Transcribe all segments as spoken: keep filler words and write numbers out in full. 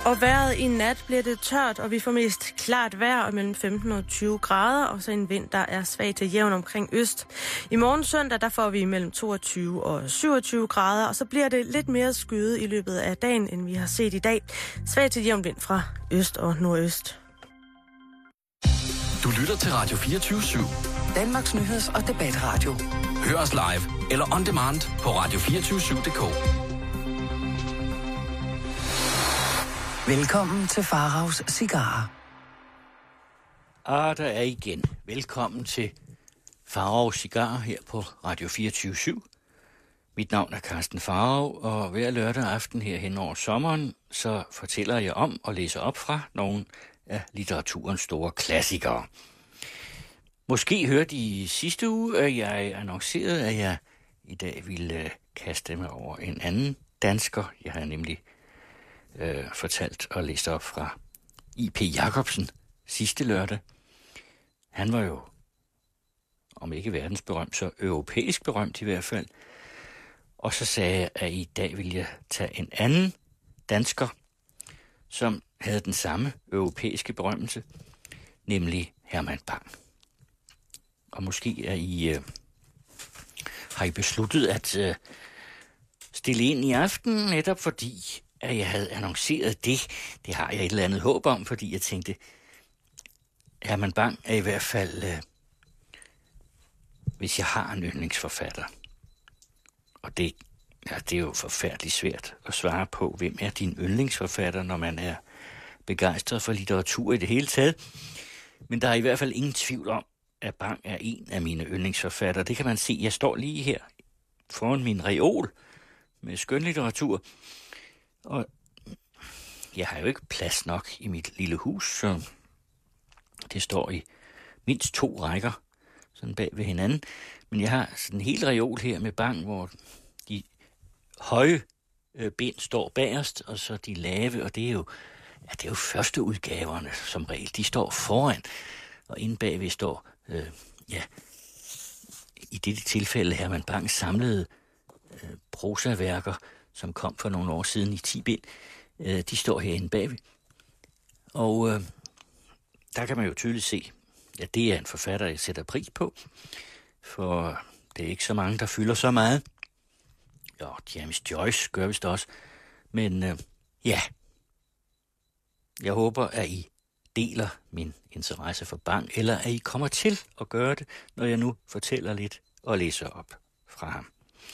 Og vejret i nat bliver det tørt, og vi får mest klart vejr mellem femten og tyve grader, og så en vind, der er svag til jævn omkring øst. I morgen søndag, der får vi mellem toogtyve og syvogtyve grader, og så bliver det lidt mere skyet i løbet af dagen, end vi har set i dag. Svag til jævn vind fra øst og nordøst. Du lytter til Radio fireogtyve syv. Danmarks nyheds- og debatradio. Hør os live eller on demand på radio to fire syv punktum d k. Velkommen til Faraos Cigarer. Ah, der er igen. Velkommen til Faraos Cigarer her på Radio fireogtyve syv. Mit navn er Carsten Farao, og hver lørdag aften her hen over sommeren, så fortæller jeg om og læser op fra nogle af litteraturens store klassikere. Måske hørte I sidste uge, at jeg annoncerede, at jeg i dag ville kaste mig over en anden dansker. Jeg har nemlig øh, fortalt og læst op fra I P Jacobsen sidste lørdag. Han var jo, om ikke verdensberømt, så europæisk berømt i hvert fald. Og så sagde jeg, at i dag ville jeg tage en anden dansker, som havde den samme europæiske berømmelse, nemlig Herman Bang. Og måske er I, øh, har I besluttet at øh, stille ind i aften, netop fordi, at jeg havde annonceret det. Det har jeg et eller andet håb om, fordi jeg tænkte, Herman Bang er i hvert fald, øh, hvis jeg har en yndlingsforfatter. Og det, ja, det er jo forfærdeligt svært at svare på, hvem er din yndlingsforfatter, når man er begejstret for litteratur i det hele taget. Men der er i hvert fald ingen tvivl om, at Bang er en af mine yndlingsforfattere. Det kan man se. Jeg står lige her foran min reol med skønlitteratur. Og jeg har jo ikke plads nok i mit lille hus, så det står i mindst to rækker, sådan bag ved hinanden. Men jeg har sådan en hel reol her med Bang, hvor de høje øh, bind står bagerst, og så de lave, og det er jo, ja, det er jo første udgaverne som regel. De står foran, og inde bagved står, øh, ja, i dette tilfælde Herman Bangs samlede øh, prosaværker, som kom for nogle år siden i ti bind. Øh, de står herinde bagved. Og øh, der kan man jo tydeligt se, at det er en forfatter, jeg sætter pris på, for det er ikke så mange, der fylder så meget. Jo, James Joyce gør vist også. Men øh, ja, jeg håber, at I deler min interesse for Bang, eller at I kommer til at gøre det, når jeg nu fortæller lidt og læser op fra ham.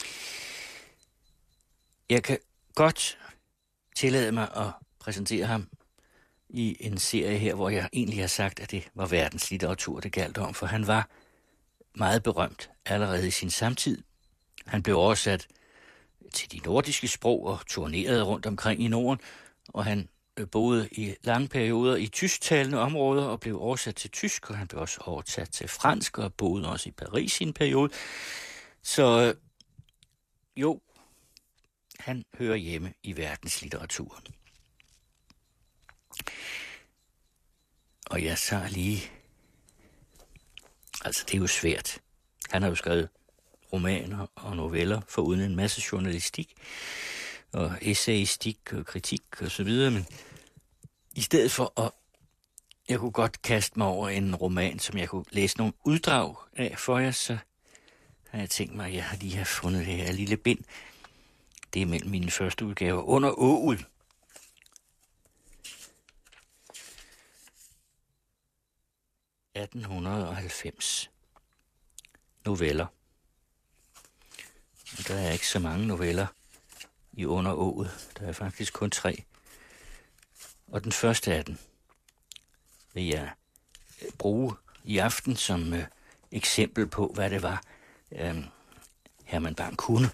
Jeg kan godt tillade mig at præsentere ham i en serie her, hvor jeg egentlig har sagt, at det var verdenslitteratur, det galt om, for han var meget berømt allerede i sin samtid. Han blev oversat til de nordiske sprog og turnerede rundt omkring i Norden, og han boede i lange perioder i tysktalende områder og blev oversat til tysk, og han blev også oversat til fransk og boede også i Paris i en periode. Så jo, han hører hjemme i verdenslitteraturen. Og jeg tager lige... Altså, det er jo svært. Han har jo skrevet romaner og noveller foruden en masse journalistik og essayistik og kritik og så videre, men i stedet for at... Jeg kunne godt kaste mig over en roman, som jeg kunne læse nogle uddrag af for jer, så har jeg tænkt mig, at jeg har lige har fundet det her lille bind. Det er mellem mine første udgaver. Under åget. atten halvfems. Noveller. Der er ikke så mange noveller i Under åget. Der er faktisk kun tre. Og den første af dem vil jeg bruge i aften som øh, eksempel på, hvad det var, øh, Herman Bang kunne.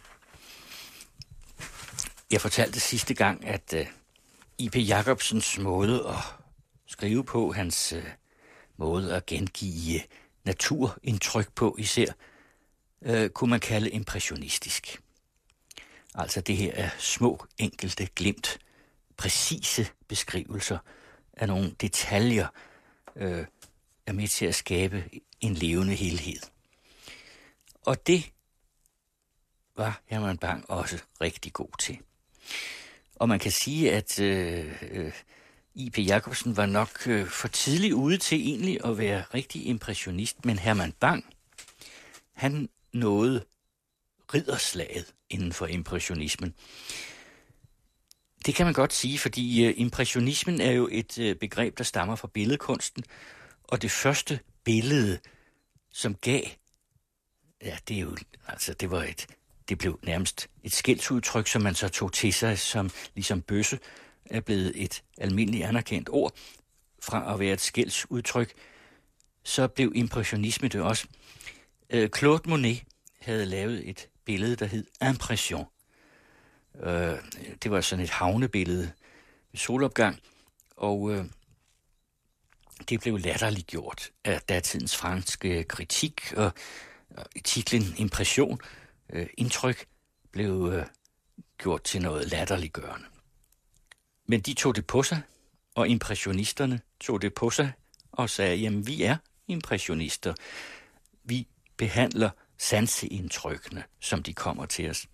Jeg fortalte sidste gang, at øh, I P Jacobsens måde at skrive på, hans øh, måde at gengive øh, naturindtryk på især, øh, kunne man kalde impressionistisk. Altså det her er små, enkelte glimt, præcise beskrivelser af nogle detaljer, øh, er med til at skabe en levende helhed. Og det var Herman Bang også rigtig god til. Og man kan sige, at øh, øh, I P Jacobsen var nok øh, for tidligt ude til egentlig at være rigtig impressionist, men Herman Bang, han nåede ridderslaget inden for impressionismen. Det kan man godt sige, fordi øh, impressionismen er jo et øh, begreb, der stammer fra billedkunsten, og det første billede, som gav, ja, det er jo, altså det var et, det blev nærmest et skældsudtryk, som man så tog til sig, som ligesom bøsse er blevet et almindeligt anerkendt ord, fra at være et skældsudtryk, så blev impressionisme det også. Øh, Claude Monet havde lavet et billede, der hed Impression. Øh, det var sådan et havnebillede med solopgang, og øh, det blev latterliggjort af datidens franske kritik, og, og i titlen Impression, øh, indtryk, blev øh, gjort til noget latterliggørende. Men de tog det på sig, og impressionisterne tog det på sig og sagde, jamen vi er impressionister. Vi behandler sanseindtrykkene, som de kommer til os.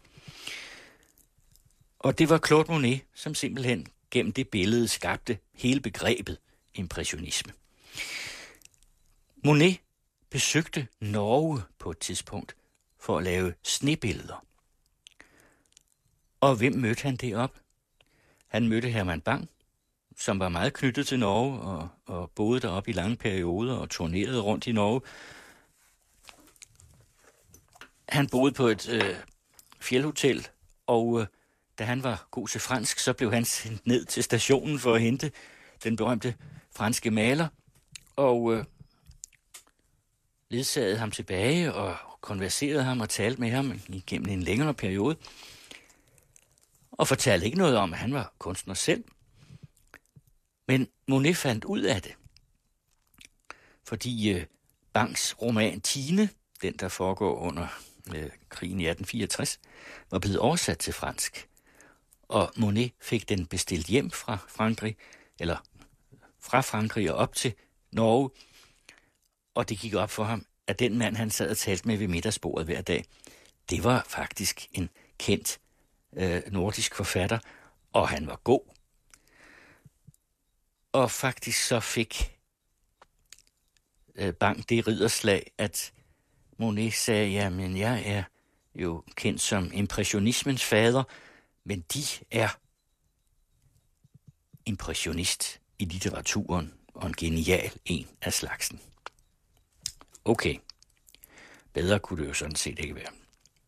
Og det var Claude Monet, som simpelthen gennem det billede skabte hele begrebet impressionisme. Monet besøgte Norge på et tidspunkt for at lave snebilleder. Og hvem mødte han derop? Han mødte Herman Bang, som var meget knyttet til Norge og, og boede deroppe i lange perioder og turnerede rundt i Norge. Han boede på et øh, fjeldhotel, og øh, da han var god til fransk, så blev han sendt ned til stationen for at hente den berømte franske maler, og øh, ledsagede ham tilbage og konverserede ham og talte med ham igennem en længere periode, og fortalte ikke noget om, at han var kunstner selv. Men Monet fandt ud af det, fordi øh, Bangs roman Tine, den der foregår under øh, krigen i atten fireogtres, var blevet oversat til fransk. Og Monet fik den bestilt hjem fra Frankrig, eller fra Frankrig og op til Norge, og det gik op for ham, at den mand, han sad og talte med ved middagsbordet hver dag, det var faktisk en kendt øh, nordisk forfatter, og han var god. Og faktisk så fik øh, Bang det ridderslag, at Monet sagde, jamen jeg er jo kendt som impressionismens fader, men de er impressionist i litteraturen og en genial en af slagsen. Okay, bedre kunne det jo sådan set ikke være.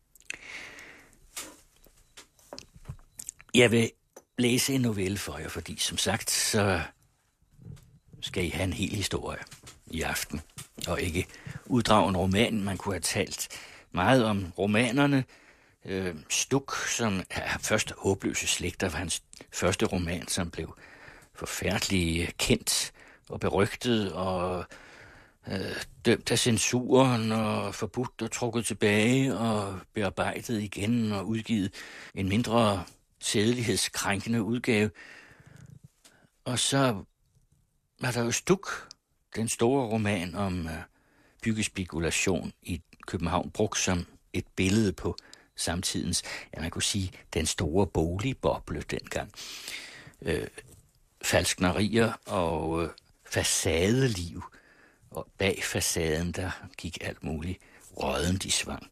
Jeg vil læse en novelle for jer, fordi som sagt, så skal I have en hel historie i aften, og ikke uddrage en roman. Man kunne have talt meget om romanerne. Øh, Stuk, som er første håbløse slægter, var hans første roman, som blev forfærdeligt kendt og berygtet og øh, dømt af censuren og forbudt og trukket tilbage og bearbejdet igen og udgivet en mindre sædelighedskrænkende udgave. Og så var der jo Stuk, den store roman om øh, byggespekulation i København, brugt som et billede på samtidens, ja man kunne sige, den store boligboble dengang. Øh, falsknerier og øh, facadeliv, og bag facaden, der gik alt muligt råddent i svang.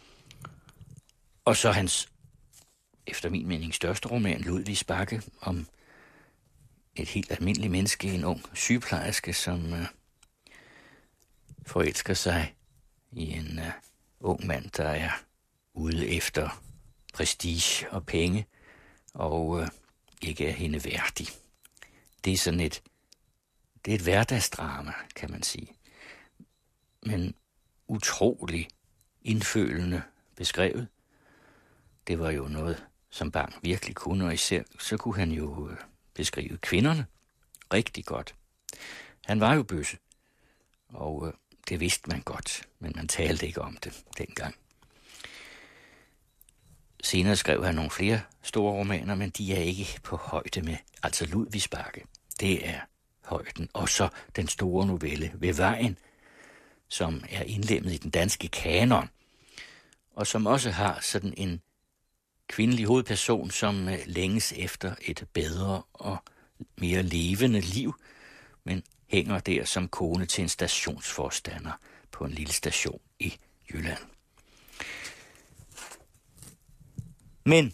Og så hans, efter min mening, største roman, Ludvigs Bakke, om et helt almindeligt menneske, en ung sygeplejerske, som øh, forelsker sig i en øh, ung mand, der er ude efter prestige og penge, og øh, ikke er hende værdig. Det er sådan et, det er et hverdagsdrama, kan man sige. Men utrolig indfølende beskrevet. Det var jo noget, som Bang virkelig kunne, og især så kunne han jo øh, beskrive kvinderne rigtig godt. Han var jo bøsse, og øh, det vidste man godt, men man talte ikke om det dengang. Senere skrev han nogle flere store romaner, men de er ikke på højde med, altså Ludvigs Bakke. Det er højden. Og så den store novelle Ved vejen, som er indlemmet i den danske kanon, og som også har sådan en kvindelig hovedperson, som længes efter et bedre og mere levende liv, men hænger der som kone til en stationsforstander på en lille station i Jylland. Men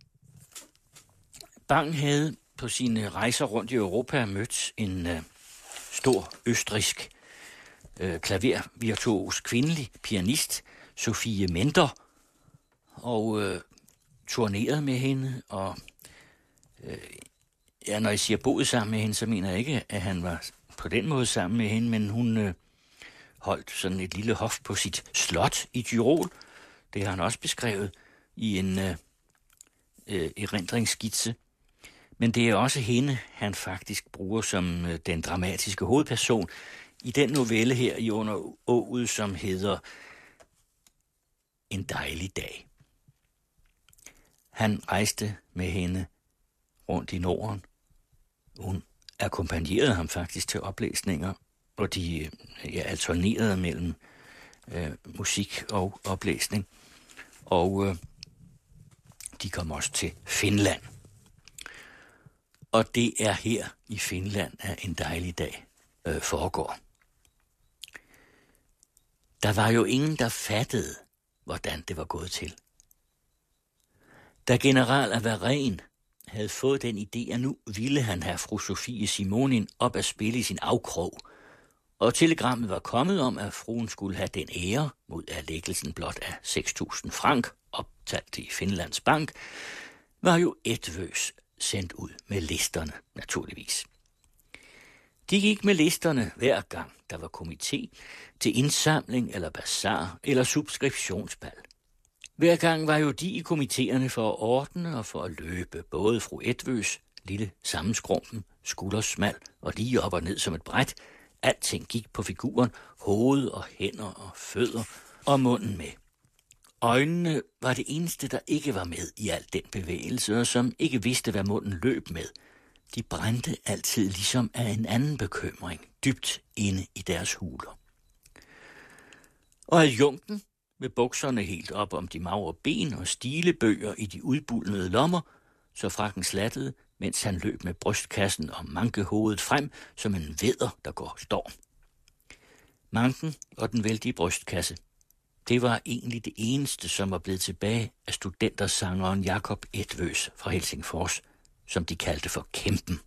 Bang havde på sine rejser rundt i Europa mødt en øh, stor østrigsk øh, klavervirtuos kvindelig pianist, Sophie Mender, og øh, turneret med hende, og øh, ja, når jeg siger boet sammen med hende, så mener jeg ikke, at han var på den måde sammen med hende, men hun øh, holdt sådan et lille hof på sit slot i Tyrol. Det har han også beskrevet i en øh, øh, erindringsskitse. Men det er også hende, han faktisk bruger som øh, den dramatiske hovedperson i den novelle her i under åget, som hedder En dejlig dag. Han rejste med hende rundt i Norden. Hun akkompagnerede ham faktisk til oplæsninger, og de ja, alternerede mellem øh, musik og oplæsning. Og øh, de kom også til Finland. Og det er her i Finland, at En dejlig dag øh, foregår. Der var jo ingen, der fattede, hvordan det var gået til. Da general Averén havde fået den idé, at nu ville han have fru Sofie Simonin op at spille i sin afkrog, og telegrammet var kommet om, at fruen skulle have den ære mod erlæggelsen blot af seks tusind frank, optalt i Finlands bank, var jo Etvøs sendt ud med listerne, naturligvis. De gik med listerne hver gang, der var komité, til indsamling eller bazar eller subskriptionsbal. Hver gang var jo de i komiteerne for at ordne og for at løbe, både fru Etvøs, lille sammenskrumpen, skuldersmal og lige op og ned som et bræt. Alting gik på figuren, hoved og hænder og fødder og munden med. Øjnene var det eneste, der ikke var med i al den bevægelse, og som ikke vidste, hvad munden løb med. De brændte altid ligesom af en anden bekymring, dybt inde i deres huler. Og adjunkten, med bukserne helt op om de magre ben og stilebøger i de udbulnede lommer, så frakken slattede, mens han løb med brystkassen og mankehovedet frem som en vædder, der går storm. Manken og den vældige brystkasse, det var egentlig det eneste, som var blevet tilbage af studentersangeren Jakob Etvøs fra Helsingfors, som de kaldte for Kæmpen.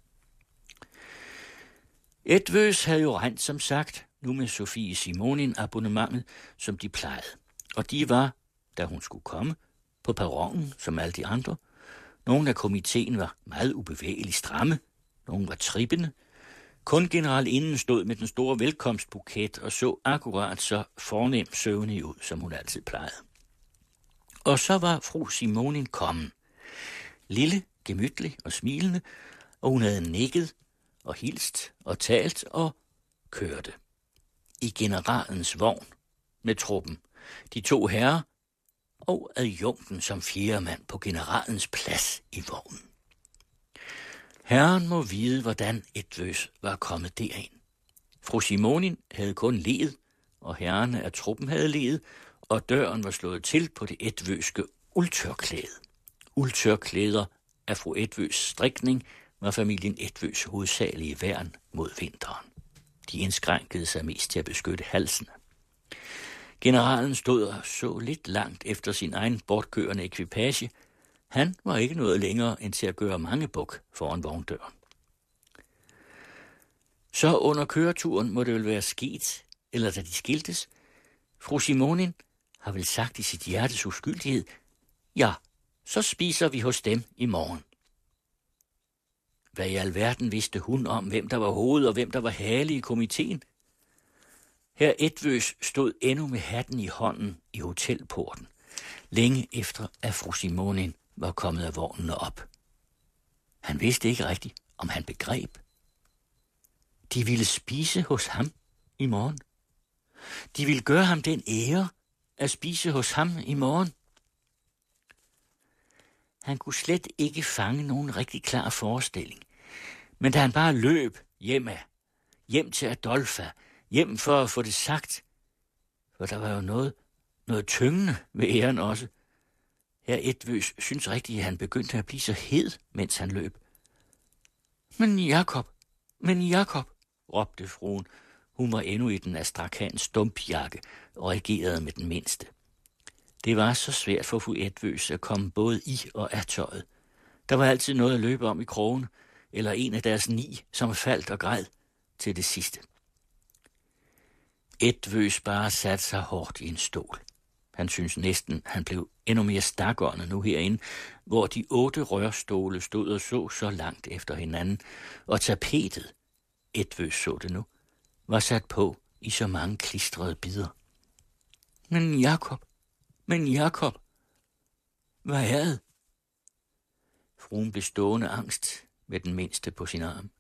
Etvøs havde jo rent, som sagt, nu med Sofie Simonin abonnementet, som de plejede. Og de var, da hun skulle komme, på perronen, som alle de andre. Nogle af komiteen var meget ubevægeligt stramme, nogle var trippende. Kun generalinden stod med den store velkomstbuket og så akkurat så fornemt søvnig ud, som hun altid plejede. Og så var fru Simonin kommet. Lille, gemytlig og smilende, og hun havde nikket og hilst og talt og kørte. I generalens vogn med truppen, de to herrer og adjunkten som fjerde mand på generalens plads i vognen. Herren må vide, hvordan Etvøs var kommet derind. Fru Simonin havde kun ledet, og herrerne af truppen havde ledet, og døren var slået til på det etvøske uldtørklæde. Uldtørklæder af fru Etvøs strikning var familien Etvøs hovedsagelige værn mod vinteren. De indskrænkede sig mest til at beskytte halsen. Generalen stod og så lidt langt efter sin egen bortkørende ekvipage. Han var ikke noget længere end til at gøre mange buk foran vogndøren. Så under køreturen må det vel være sket, eller da de skiltes. Fru Simonin har vel sagt i sit hjertes uskyldighed, ja, så spiser vi hos dem i morgen. Hvad i alverden vidste hun om, hvem der var hoved og hvem der var hale i komiteen? Herr Etvøs stod endnu med hatten i hånden i hotelporten, længe efter at fru Simonin var kommet af vognen op. Han vidste ikke rigtigt, om han begreb. De ville spise hos ham i morgen. De ville gøre ham den ære at spise hos ham i morgen. Han kunne slet ikke fange nogen rigtig klar forestilling. Men da han bare løb hjem af, hjem til Adolfa, hjem for at få det sagt, for der var jo noget, noget tyngende ved æren også. Herr Edvøs synes rigtigt, at han begyndte at blive så hed, mens han løb. Men Jakob, men Jakob, råbte fruen. Hun var endnu i den astrakans stumpjakke og regerede med den mindste. Det var så svært for fru Edvøs at komme både i og af tøjet. Der var altid noget at løbe om i krogen, eller en af deres ni, som faldt og græd til det sidste. Edvøs bare satte sig hårdt i en stol. Han synes næsten, han blev endnu mere stakåndet nu herinde, hvor de otte rørstole stod og så så langt efter hinanden, og tapetet, Edvøs så det nu, var sat på i så mange klistrede bidder. Men Jakob, men Jakob, hvad er det? Fruen blev stående angst med den mindste på sin arm.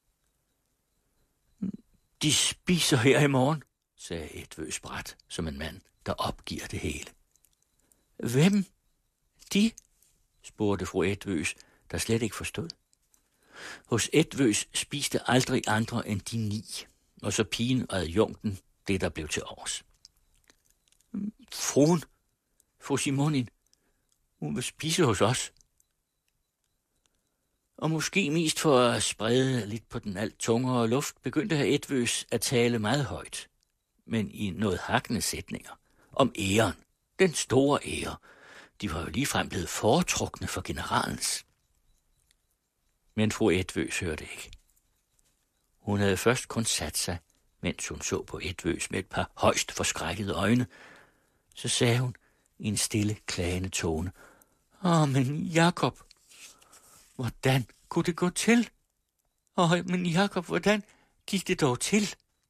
De spiser her i morgen, sagde Edvøs brat som en mand, der opgiver det hele. Hvem? De? spurgte fru Edvøs, der slet ikke forstod. Hos Edvøs spiste aldrig andre end de ni, og så pigen og adjunkten det, der blev til års. Fruen, fru Simonin, hun vil spise hos os. Og måske mest for at sprede lidt på den alt tungere luft, begyndte herr Edvøs at tale meget højt, men i noget hakkende sætninger, om æren, den store ære. De var jo ligefrem blevet foretrukne for generalens. Men fru Edvøs hørte ikke. Hun havde først kun sat sig, mens hun så på Edvøs med et par højst forskrækkede øjne. Så sagde hun i en stille, klagende tone, Åh, men Jakob, hvordan kunne det gå til? Åh, men Jakob, hvordan gik det dog til?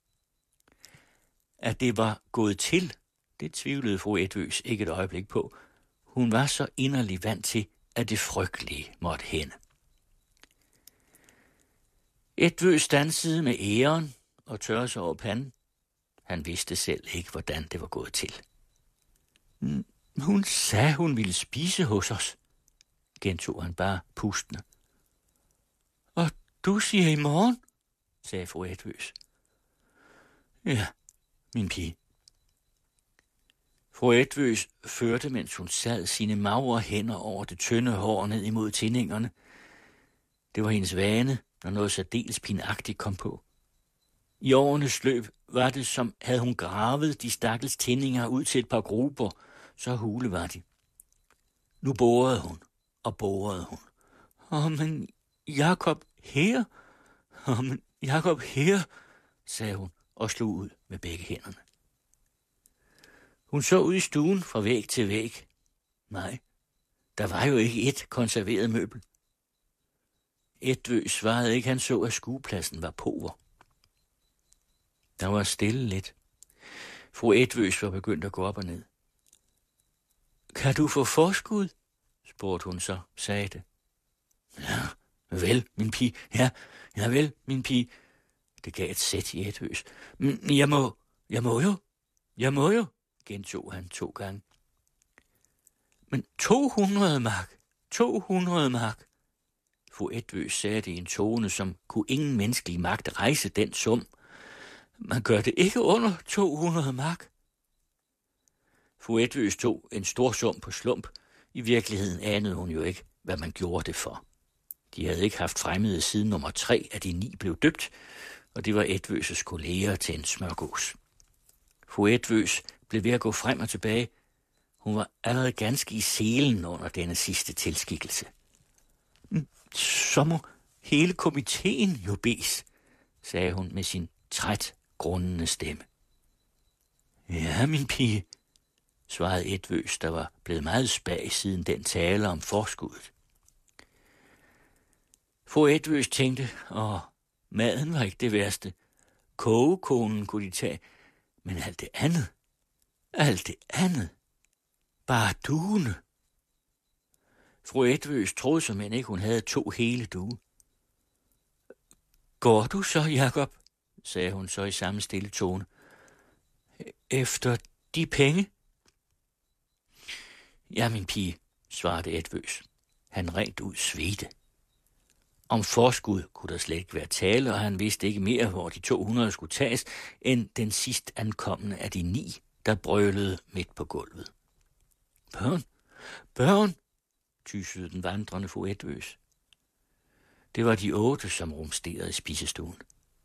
At det var gået til, det tvivlede fru Edvøs ikke et øjeblik på. Hun var så inderlig vant til, at det frygtelige måtte hænde. Edvøs standsede med æren og tørrede sig over panden. Han vidste selv ikke, hvordan det var gået til. Hun sagde, hun ville spise hos os, gentog han bare pustende. Og du siger i morgen, sagde fru Edvøs. Ja, min pige. Fru Edvøs førte, mens hun sad, sine magre hænder over det tynde hår ned imod tindingerne. Det var hendes vane, når noget særdeles pinagtigt kom på. I årenes løb var det, som havde hun gravet de stakkels tindinger ud til et par gruber, så hule var de. Nu borede hun, og borede hun. Åh, men Jakob her? Åh, men Jakob her, sagde hun og slog ud med begge hænderne. Hun så ud i stuen fra væg til væg. Nej, der var jo ikke et konserveret møbel. Edvøs svarede ikke, han så, at skuepladsen var pover. Der var stille lidt. Fru Edvøs var begyndt at gå op og ned. Kan du få forskud? spurgte hun så, sagde det. Ja, vel, min pige. Ja, ja vel, min pige. Det gav et sæt i Edvøs. Men jeg må, jeg må jo, jeg må jo, gentog han to gange. Men to hundrede mark, to hundrede mark. Fru Edvøs sagde det i en tone, som kunne ingen menneskelig magt rejse den sum. Man gør det ikke under to hundrede mark. Fru Edvøs tog en stor sum på slump. I virkeligheden anede hun jo ikke, hvad man gjorde det for. De havde ikke haft fremmede siden nummer tre, at de ni blev døbt, og det var Edvøses kolleger til en smørgås. Fru Edvøs blev ved at gå frem og tilbage. Hun var allerede ganske i selen under denne sidste tilskikkelse. Så må hele komiteen jo bes, sagde hun med sin træt, grundende stemme. Ja, min pige, svarede Edvøs, der var blevet meget spag siden den tale om forskuddet. Fru Edvøs tænkte, åh, maden var ikke det værste. Kogekonen kunne de tage, men alt det andet, alt det andet, bare duene. Fru Edvøs troede som end ikke, hun havde to hele due. Går du så, Jakob? Sagde hun så i samme stille tone. Efter de penge? Ja, min pige, svarede Edvøs. Han rent ud svedte. Om forskud kunne der slet ikke være tale, og han vidste ikke mere, hvor de to hundrede skulle tages, end den sidst ankommende af de ni, der brølede midt på gulvet. Børn, Børn, tysede den vandrende fru Edvøs. Det var de otte, som rumsterede i spisestuen.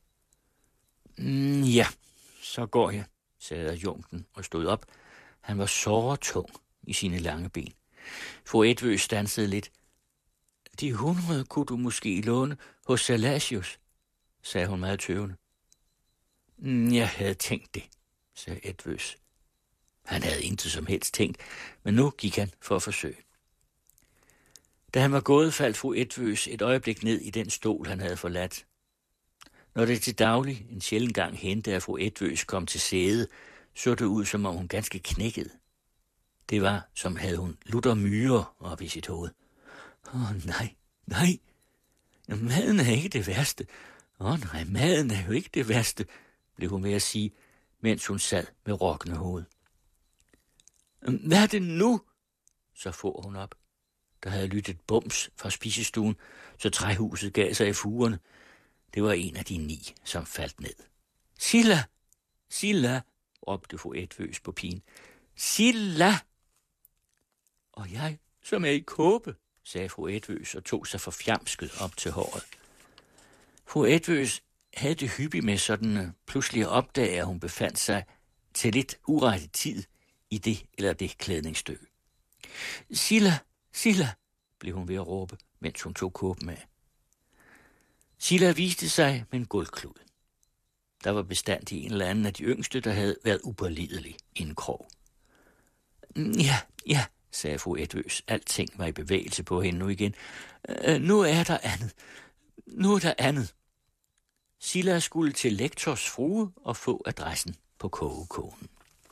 Mm, ja, så går jeg, sagde adjunkten og stod op. Han var såre tung i sine lange ben. Fru Edvøs stansede lidt. De hundrede kunne du måske låne hos Salasius, sagde hun meget tøvende. Mm, jeg havde tænkt det, sagde Edvøs. Han havde intet som helst tænkt, men nu gik han for at forsøge. Da han var gået, faldt fru Edvøs et øjeblik ned i den stol, han havde forladt. Når det til daglig en sjælden gang hente, at fru Edvøs kom til sæde, så det ud, som om hun ganske knækkede. Det var, som havde hun lutter myrer op i sit hoved. Åh, oh, nej, nej. Maden er ikke det værste. Åh, oh, nej, maden er jo ikke det værste, blev hun ved at sige, mens hun sad med rokkende hoved. Hvad er det nu? Så får hun op. Der havde lyttet bums fra spisestuen, så træhuset gav sig i fugerne. Det var en af de ni, som faldt ned. Silla! Silla! råbte fru Edvøs på pigen. Silla! Og jeg, som er i kåbe, sagde fru Edvøs og tog sig for fjamsket op til håret. Fru Edvøs havde det hyppigt med sådan pludselig at opdage, at hun befandt sig til lidt urette tid i det eller det klædningsstykke. Silla! Silla! blev hun ved at råbe, mens hun tog kåben af. Silla viste sig med en guldklud. Der var bestandig en eller anden af de yngste, der havde været upålidelig i en krog. Ja, ja, sagde fru Edvøs. Alting var i bevægelse på hende nu igen. Øh, nu er der andet. Nu er der andet. Silla skulle til lektors frue og få adressen på kogekonen.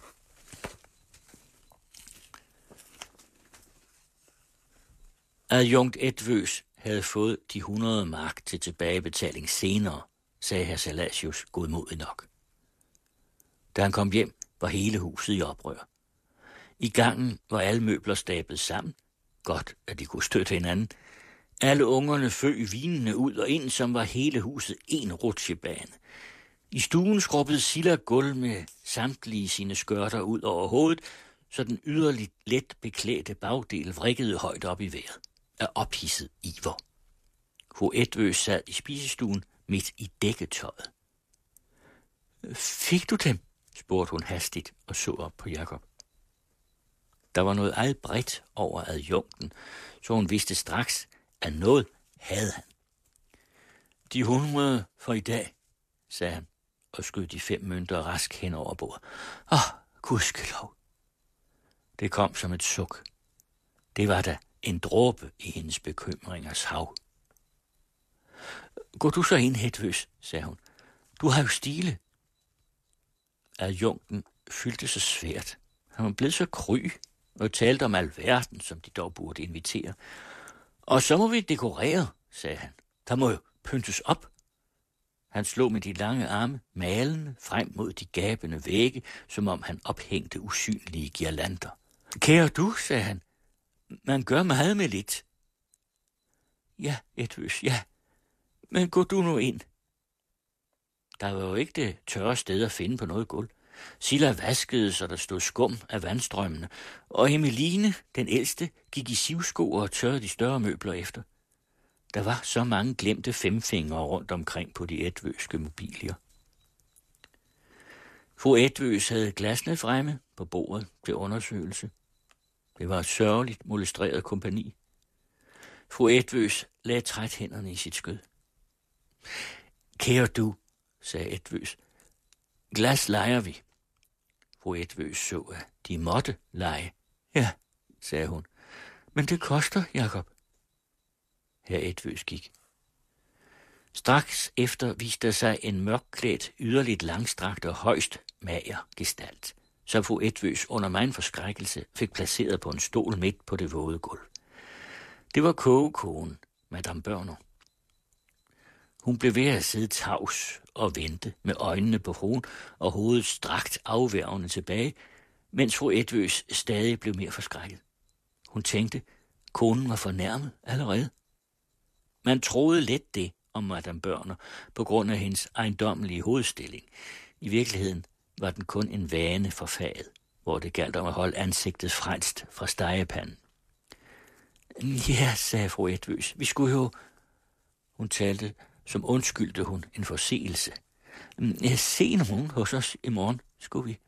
Adjunkt Edvøs havde fået de hundrede mark til tilbagebetaling senere, sagde herr Salasius godmodig nok. Da han kom hjem, var hele huset i oprør. I gangen var alle møbler stablet sammen. Godt, at de kunne støtte hinanden. Alle ungerne føg vinene ud og ind, som var hele huset en rutsjebane. I stuen skrubbede Silla gulv med samtlige sine skørter ud over hovedet, så den yderligt let beklædte bagdel vrikkede højt op i vejret af ophidset iver. Fru Edvøs sad i spisestuen midt i dækketøjet. Fik du dem? Spurgte hun hastigt og så op på Jakob. Der var noget eget bredt over adjunkten, så hun vidste straks, at noget havde han. De hundrede for i dag, sagde han og skød de fem mønter rask hen over bordet. Åh, oh, gudskelov. Det kom som et suk. Det var da en dråbe i hendes bekymringers hav. Gå du så ind, Hedvøs, sagde hun. Du har jo stile. Adjunkten fyldte så svært. Han var blevet så kry og talte om alverden, som de dog burde invitere. Og så må vi dekorere, sagde han. Der må jo pyntes op. Han slog med de lange arme malende frem mod de gabende vægge, som om han ophængte usynlige girlander. Kære du, sagde han, man gør meget med lidt. Ja, Edvøs, ja, men gå du nu ind. Der var jo ikke det tørre sted at finde på noget gulv. Silla vaskede, så der stod skum af vandstrømmene, og Emmeline, den ældste, gik i sivsko og tørrede de større møbler efter. Der var så mange glemte femfingre rundt omkring på de edvøske mobilier. Fru Edvøs havde glasene fremme på bordet til undersøgelse. Det var et sørgeligt molestreret kompagni. Fru Edvøs lagde træt hænderne i sit skød. Kære du, sagde Edvøs, glas leger vi. Fru Edvøs så, at de måtte lege. Ja, sagde hun, men det koster, Jakob. Herr Edvøs gik. Straks efter viste der sig en mørkklædt, yderligt langstrakt og højst mager gestalt, som fru Edvøs under megen forskrækkelse fik placeret på en stol midt på det våde gulv. Det var kogekonen, Madame Børner. Hun blev ved at sidde tavs og vente med øjnene på fruen og hovedet strakt afværgende tilbage, mens fru Edvøs stadig blev mere forskrækket. Hun tænkte, konen var fornærmet allerede. Man troede let det om Madame Børner på grund af hendes ejendommelige hovedstilling. I virkeligheden var den kun en vane for faget, hvor det galt om at holde ansigtet frelst fra stegepanden. Ja, sagde fru Edvøs. Vi skulle jo... Hun talte, som undskyldte hun en forseelse. Jeg se nogen hos os i morgen, skulle vi.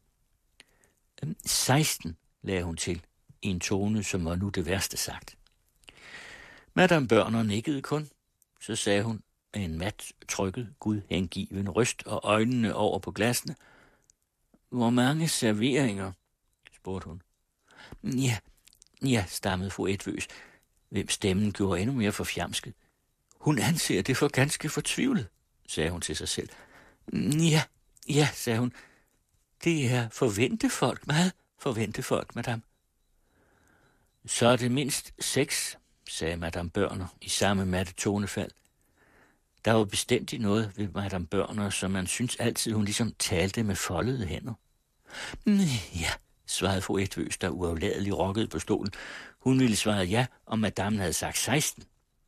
seksten, lagde hun til, i en tone, som var nu det værste sagt. Madame Børner nikkede kun. Så sagde hun med en mat, trykket, gudhengiven røst og øjnene over på glasene. Hvor mange serveringer? Spurgte hun. Ja, ja, stammede fru Edvøs, hvem stemmen gjorde endnu mere forfjamsket. Hun anser det for ganske fortvivlet, sagde hun til sig selv. Ja, ja, sagde hun. Det er forventefolk, meget forventefolk, madame. Så er det mindst seks, sagde madame Børner i samme matte tonefald. Der var bestemt noget ved madame Børner, som man synes altid, hun ligesom talte med foldede hænder. Ja, svarede fru Edvøs, der uafladeligt rokkede på stolen. Hun ville svare ja, om madame havde sagt seksten.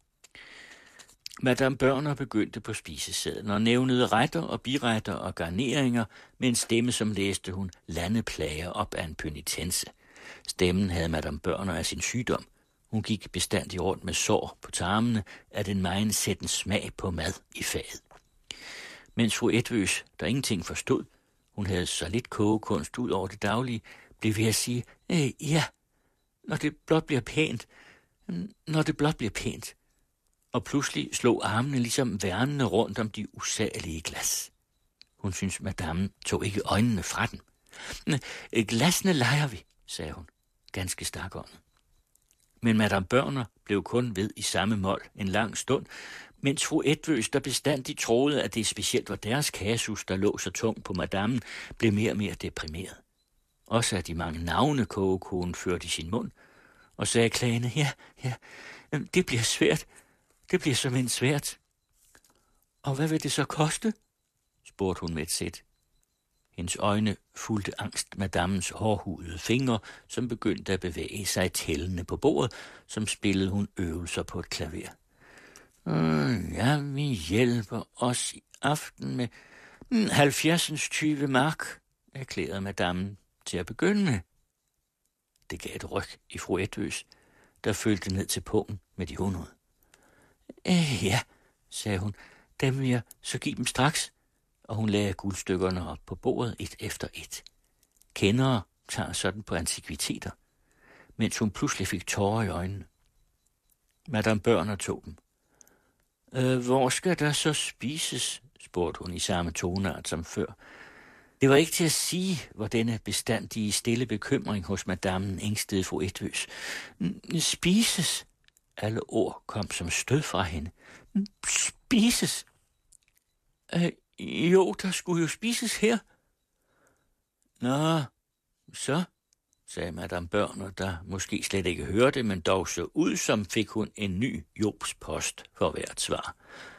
Madame Børner begyndte på spisesæden og nævnede retter og biretter og garneringer med en stemme, som læste hun landeplager op af en penitense. Stemmen havde madame Børner af sin sygdom. Hun gik bestandig rundt med sår på tarmene af den megen sætten smag på mad i faget. Mens fru Edvøs, der ingenting forstod, hun havde så lidt kogekunst ud over det daglige, blev ved at sige, øh, ja, når det blot bliver pænt, når det blot bliver pænt. Og pludselig slog armene ligesom værnende rundt om de usagelige glas. Hun syntes, madame tog ikke øjnene fra den. Glasene leger vi, sagde hun, ganske stakåndet. Men madame Børner blev kun ved i samme mål en lang stund, mens fru Edvøs, der bestandigt troede, at det specielt var deres kasus, der lå så tungt på madammen, blev mere og mere deprimeret. Også af de mange navne, kogekonen førte i sin mund, og sagde klagende, ja, ja, det bliver svært, det bliver som svært. Og hvad vil det så koste? Spurgte hun med et sæt. Hendes øjne fulgte angst madammens hårdhudede fingre, som begyndte at bevæge sig tællende på bordet, som spillede hun øvelser på et klaver. Øh, ja, vi hjælper os i aften med halvfjerdsens tyve mark, erklærede madammen til at begynde med. Det gav et ryk i fru Edvøs, der følte ned til pungen med de hundrede. Øh, ja, sagde hun, dem vil jeg så give dem straks, og hun lagde guldstykkerne op på bordet et efter et. Kendere tager sådan på antikviteter, mens hun pludselig fik tårer i øjnene. Madame Børner tog dem. Øh, hvor skal der så spises? Spurgte hun i samme toneart som før. Det var ikke til at sige, hvor denne bestandige stille bekymring hos madammen ængstede fru Edvøs. Spises? Alle ord kom som stød fra hende. Spises? Øh, jo, der skulle jo spises her. Nå, så, sagde madame Børner, der måske slet ikke hørte, men dog så ud, som fik hun en ny jobspost for hvert svar.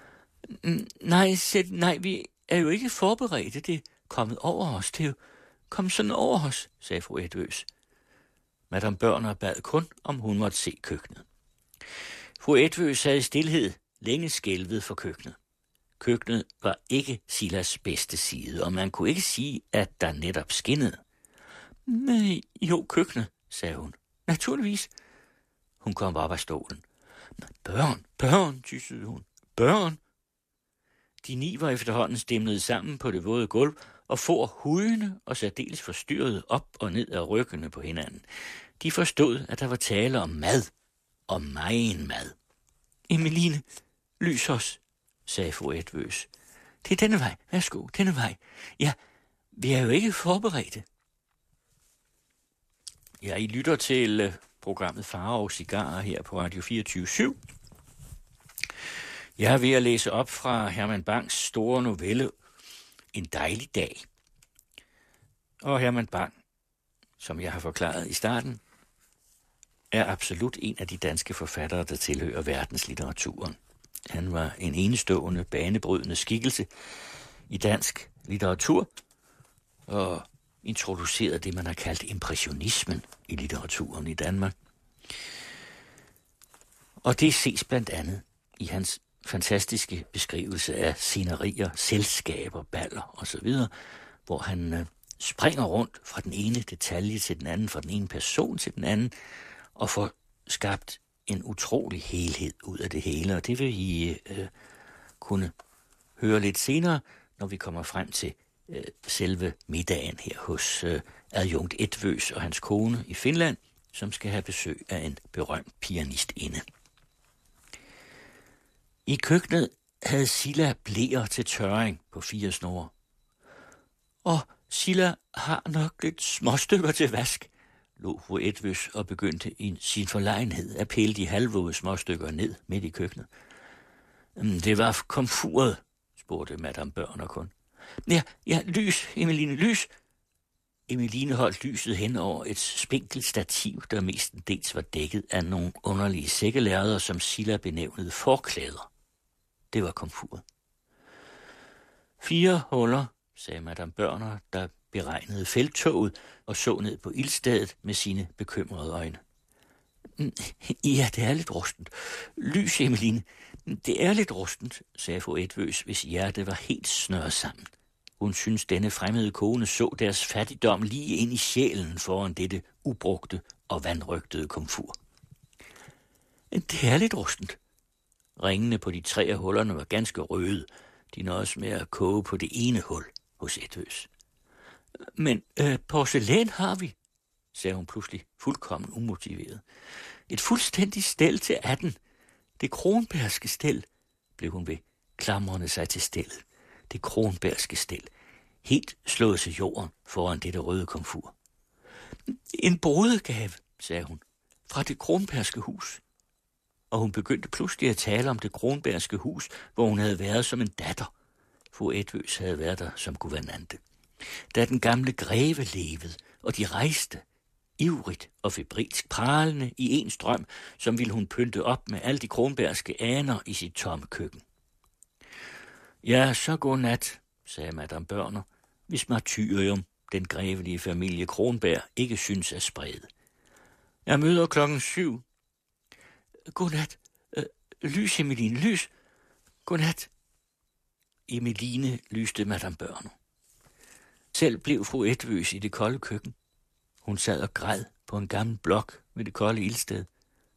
Nej, sæt, nej, vi er jo ikke forberedte, det er kommet over os, det er jo kommet sådan over os, sagde fru Edvøs. Madame Børner bad kun, om hun måtte se køkkenet. Fru Edvøs sad i stilhed, længe skælvet for køkkenet. Køkkenet var ikke Silas bedste side, og man kunne ikke sige, at der netop skinnede. Nej, jo, køkkenet, sagde hun. Naturligvis. Hun kom op af stolen. Børn, børn, tyssede hun. Børn. De ni var efterhånden stemlet sammen på det våde gulv og for hudene og særdeles forstyrret op og ned af ryggene på hinanden. De forstod, at der var tale om mad, og megen mad. Emeline, lys os, sagde fru Edvøs. Det er denne vej, værsgo, denne vej. Ja, vi er jo ikke forberedte. Ja, I lytter til uh, programmet Fare og Cigarer her på Radio fireogtyve syv. Jeg er ved at læse op fra Herman Bangs store novelle En dejlig dag. Og Herman Bang, som jeg har forklaret i starten, er absolut en af de danske forfattere, der tilhører verdenslitteraturen. Han var en enestående, banebrydende skikkelse i dansk litteratur, og introducerede det, man har kaldt impressionismen i litteraturen i Danmark. Og det ses blandt andet i hans fantastiske beskrivelse af scenerier, selskaber, baller osv., hvor han øh, springer rundt fra den ene detalje til den anden, fra den ene person til den anden, og får skabt en utrolig helhed ud af det hele, og det vil I øh, kunne høre lidt senere, når vi kommer frem til øh, selve middagen her hos øh, adjunkt Etvøs og hans kone i Finland, som skal have besøg af en berømt pianistinde. I køkkenet havde Silla bleer til tørring på fire snore. Og Silla har nok lidt småstykker til vask, lå fru Etvøs og begyndte i sin forlegenhed at pille de halvvåde småstykker ned midt i køkkenet. Det var komfuret, spurgte madame Børner kun. Ja, ja, lys, Emeline, lys. Emeline holdt lyset hen over et spinkelt stativ, der mestendels var dækket af nogle underlige sækkelærreder, som Silla benævnede forklæder. Det var komfuret. Fire huller, sagde madame Børner, der beregnede felttoget og så ned på ildstedet med sine bekymrede øjne. Ja, det er lidt rustent. Lys, Emeline. Det er lidt rustent, sagde fru Etvøs, hvis hjerte var helt snøret sammen. Hun syntes, denne fremmede kone så deres fattigdom lige ind i sjælen foran dette ubrugte og vandrygtede komfur. Det er lidt rustent. Ringene på de tre af hullerne var ganske røde. De nåede med at koge på det ene hul hos Etvøs. Men øh, porcelæn har vi, sagde hun pludselig fuldkommen umotiveret. Et fuldstændigt stel til atten. Det kronbærske stel, blev hun ved, klamrende sig til stellet. Det kronbærske stel, helt slået til jorden foran dette røde komfur. En brudegave, sagde hun, fra det kronbærske hus. Og hun begyndte pludselig at tale om det kronbærske hus, hvor hun havde været som en datter. Fru Etvøs havde været der som guvernante. Da den gamle greve levede, og de rejste, ivrigt og febrilsk pralende i en strøm, som ville hun pynte op med alle de kronbærske aner i sit tomme køkken. Ja, så god nat, sagde madame Børner, hvis martyrium, den grevelige familie Kronberg, ikke synes at sprede. Jeg møder klokken syv. Godnat. Øh, lys, Emeline, lys. Godnat. Emeline lyste madame Børner. Selv blev fru Etvøs i det kolde køkken. Hun sad og græd på en gammel blok ved det kolde ildsted.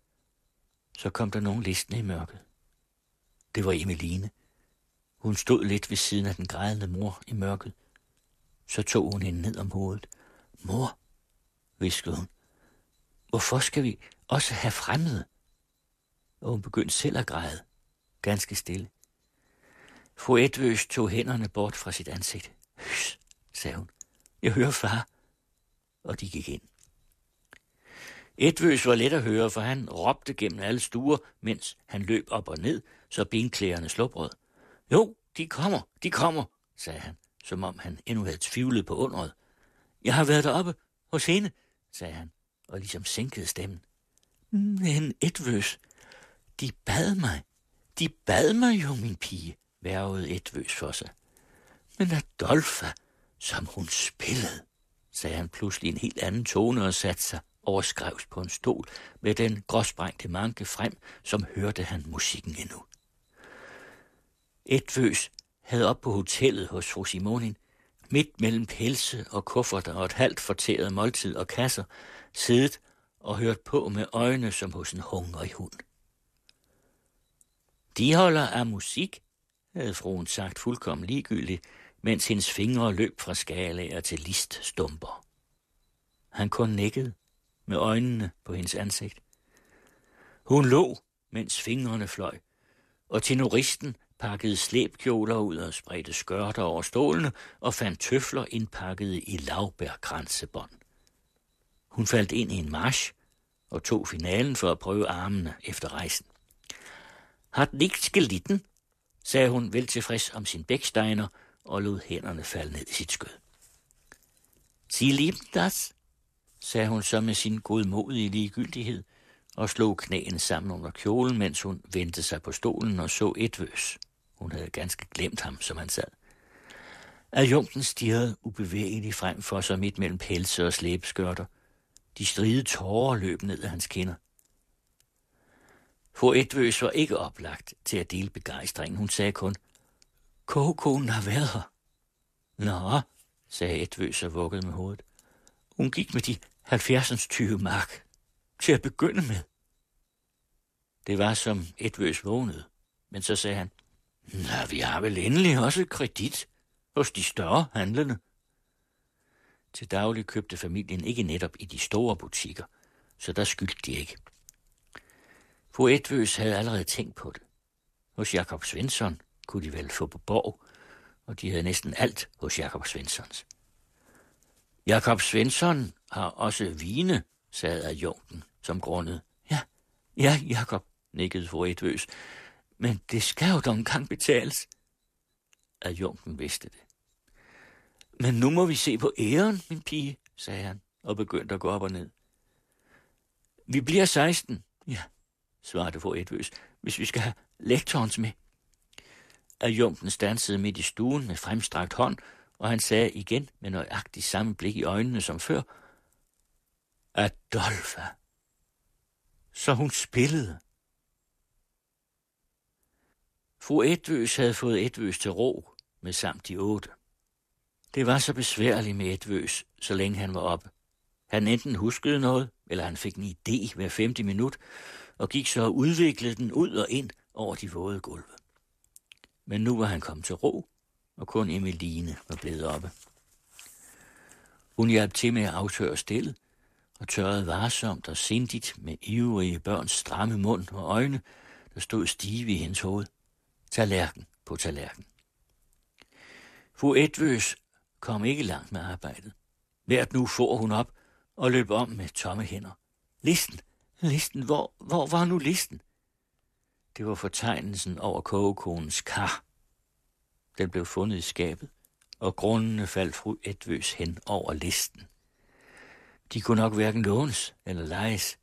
Så kom der nogen listende i mørket. Det var Emeline. Hun stod lidt ved siden af den grædende mor i mørket. Så tog hun hende ned om hovedet. Mor, hviskede hun. Hvorfor skal vi også have fremmede? Og hun begyndte selv at græde. Ganske stille. Fru Etvøs tog hænderne bort fra sit ansigt. Hys, sagde hun. Jeg hører far. Og de gik ind. Etvøs var let at høre, for han råbte gennem alle stuer, mens han løb op og ned, så benklæderne slubrød. Jo, de kommer, de kommer, sagde han, som om han endnu havde tvivlet på underet. Jeg har været deroppe hos hende, sagde han, og ligesom sænkede stemmen. Men Etvøs, de bad mig, de bad mig jo, min pige, værvede Etvøs for sig. Men Adolfa, som hun spillede, sagde han pludselig en helt anden tone og satte sig overskrevs på en stol med den gråsprængte manke frem, som hørte han musikken endnu. Etvøs havde op på hotellet hos fru Simonin, midt mellem pelse og kufferter og et halvt fortæret måltid og kasser, siddet og hørt på med øjne som hos en hungrig hund. De holder af musik, havde fruen sagt fuldkommen ligegyldigt, mens hendes fingre løb fra skalaer til liststumper. Han kun nikkede med øjnene på hendes ansigt. Hun lå, mens fingrene fløj, og tenoristen pakkede slæbkjoler ud og spredte skørter over stolene og fandt tøfler indpakkede i laurbærkransebånd. Hun faldt ind i en march og tog finalen for at prøve armene efter rejsen. Har den ikke skelitten, sagde hun vel tilfreds om sin bæksteiner og lod hænderne falde ned i sit skød. Sie lieben das, sagde hun så med sin godmodige ligegyldighed og slog knæene sammen under kjolen, mens hun vendte sig på stolen og så Etvøs. Hun havde ganske glemt ham, som han sad. Adjunkten stirrede ubevægeligt frem for sig midt mellem pelse og slæbeskørter. De stride tårer løb ned af hans kinder. Fru Etvøs var ikke oplagt til at dele begejstringen. Hun sagde kun, kogekonen har været her. Nå, sagde Etvøs og vuggede med hovedet. Hun gik med de halvfjerdsens tyve mark til at begynde med. Det var som Edvøs vågnede, men så sagde han, Nå, vi har vel endelig også kredit hos de større handlende. Til daglig købte familien ikke netop i de store butikker, så der skyldte de ikke. Fru Edvøs havde allerede tænkt på det. Hos Jakob Svensson kunne de vel få på borg, og de havde næsten alt hos Jakob Svenssons. Jakob Svensson har også vine, sagde adjunkten, som grundede. Ja, ja, Jakob, nikkede fru Edvøs, men det skal jo dog engang betales. Adjunkten vidste det. Men nu må vi se på æren, min pige, sagde han, og begyndte at gå op og ned. Vi bliver seksten, ja, svarede fru Edvøs, hvis vi skal have lektorens med. Adjunkten standsede midt i stuen med fremstrakt hånd, og han sagde igen med nøjagtigt samme blik i øjnene som før, Adolfa. Så hun spillede. Fru Edvøs havde fået Edvøs til ro med samt de otte. Det var så besværligt med Edvøs, så længe han var oppe. Han enten huskede noget, eller han fik en idé hver femte minut, og gik så og udviklede den ud og ind over de våde gulve. Men nu var han kommet til ro, og kun Emeline var blevet oppe. Hun hjalp til med at aftørre stillet, og tørrede varsomt og sindigt med ivrige børns stramme mund og øjne, der stod stive i hendes hoved. Tallerken på tallerken. Fru Edvøs kom ikke langt med arbejdet. Hvert nu får hun op og løb om med tomme hænder. Listen, listen, hvor, hvor var nu listen? Det var fortegnelsen over kogekonens kar. Den blev fundet i skabet, og grundene faldt fru Edvøs hen over listen. De kunne nok hverken lånes eller lejes.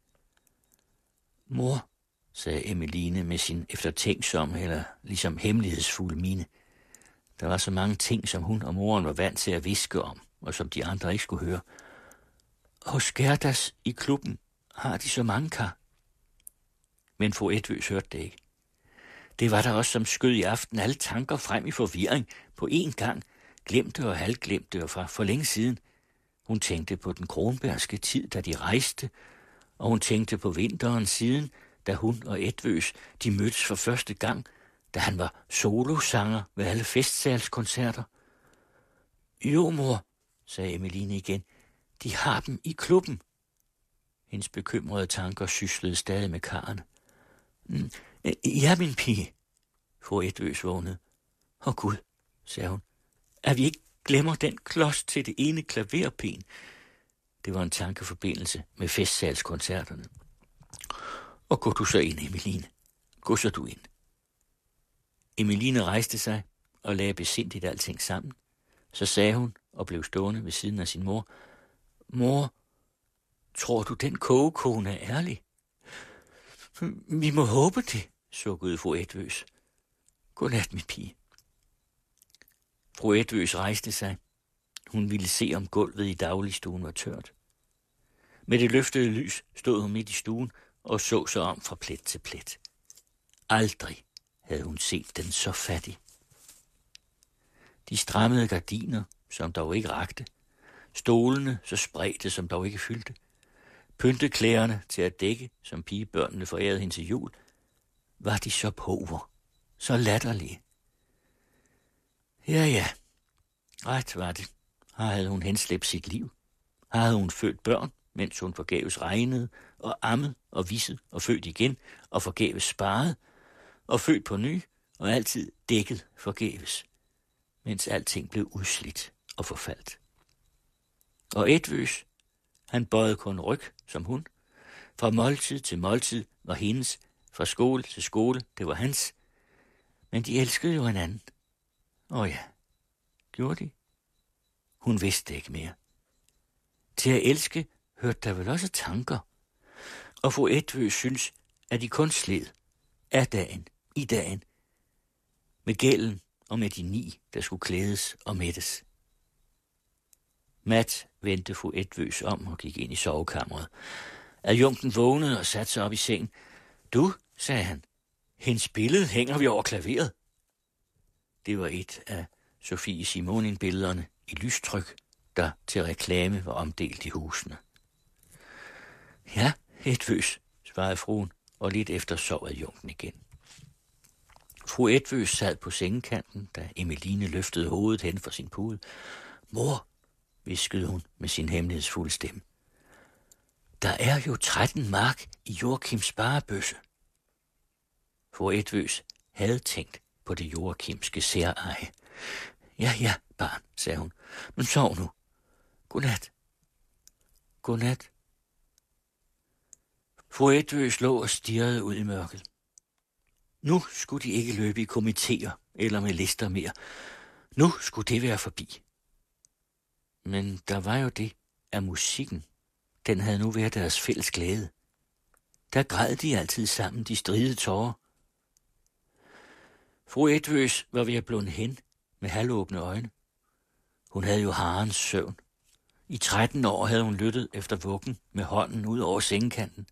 Mor, sagde Emeline med sin eftertænksomme eller ligesom hemmelighedsfulde mine. Der var så mange ting, som hun og moren var vant til at viske om, og som de andre ikke skulle høre. Hos Gerdas i klubben har de så mange kar. Men fru Edvøs hørte det ikke. Det var der også, som skød i aften alle tanker frem i forvirring på én gang, glemte og halvglemte og fra for længe siden. Hun tænkte på den kronbergske tid, da de rejste, og hun tænkte på vinteren siden, da hun og Edvøs, de mødtes for første gang, da han var solosanger ved alle festsalskoncerter. Jo, mor, sagde Emeline igen, de har dem i klubben. Hendes bekymrede tanker syslede stadig med karrene. Ja, min pige, fru Edvøs vågnede. Åh Gud, sagde hun, at vi ikke glemmer den klods til det ene klaverpen. Det var en tankeforbindelse med festsalskoncerterne. Og gå du så ind, Emeline. Gå så du ind. Emeline rejste sig og lagde besindigt alting sammen. Så sagde hun og blev stående ved siden af sin mor. Mor, tror du, den kogekone er ærlig? Vi må håbe det, sukkede fru Edvøs. Godnat, min pige. Fru Edvøs rejste sig. Hun ville se, om gulvet i dagligstuen var tørt. Med det løftede lys stod hun midt i stuen og så sig om fra plet til plet. Aldrig havde hun set den så fattig. De strammede gardiner, som dog ikke rakte. Stolene så spredte, som dog ikke fyldte. Pynteklæderne til at dække, som pigebørnene forærede hende til jul. Var de så pover, så latterlige. Ja, ja, ret var det. Her havde hun henslæbt sit liv. Her havde hun født børn, mens hun forgæves regnede, og ammet og visset og født igen, og forgæves sparet, og født på ny, og altid dækket forgæves, mens alting blev udslidt og forfaldt. Og Edvøs, han bøjede kun ryg, som hun. Fra måltid til måltid var hendes, fra skole til skole, det var hans. Men de elskede jo hinanden. Åh ja, gjorde de? Hun vidste ikke mere. Til at elske hørte der vel også tanker. Og fru Edvøs synes, at de kun sled af dagen, i dagen, med gælden og med de ni, der skulle klædes og mættes. Mat vendte fru Edvøs om og gik ind i sovekammeret. Adjunkten vågnede og satte sig op i sengen. Du, sagde han, hendes billede hænger vi over klaveret. Det var et af Sofie Simonin-billederne i lystryk, der til reklame var omdelt i husene. Ja, Edvøs, svarede fruen og lidt efter sov adjunkten igen. Fru Edvøs sad på sengekanten, da Emmeline løftede hovedet hen for sin pude. Mor, hviskede hun med sin hemmelighedsfulde stemme. Der er jo tretten mark i Joachims sparebøsse. Fru Edvøs havde tænkt på det joachimske særeje. Ja, ja, barn, sagde hun. Men sov nu. Godnat. Godnat. Fru Edvøs lå og stirrede ud i mørket. Nu skulle de ikke løbe i komiteer eller med lister mere. Nu skulle det være forbi. Men der var jo det, at musikken, den havde nu været deres fælles glæde. Der græd de altid sammen, de stridede tårer. Fru Edvøs var ved at blunde hen med halvåbne øjne. Hun havde jo harens søvn. I tretten år havde hun lyttet efter vuggen med hånden ud over sengekanten.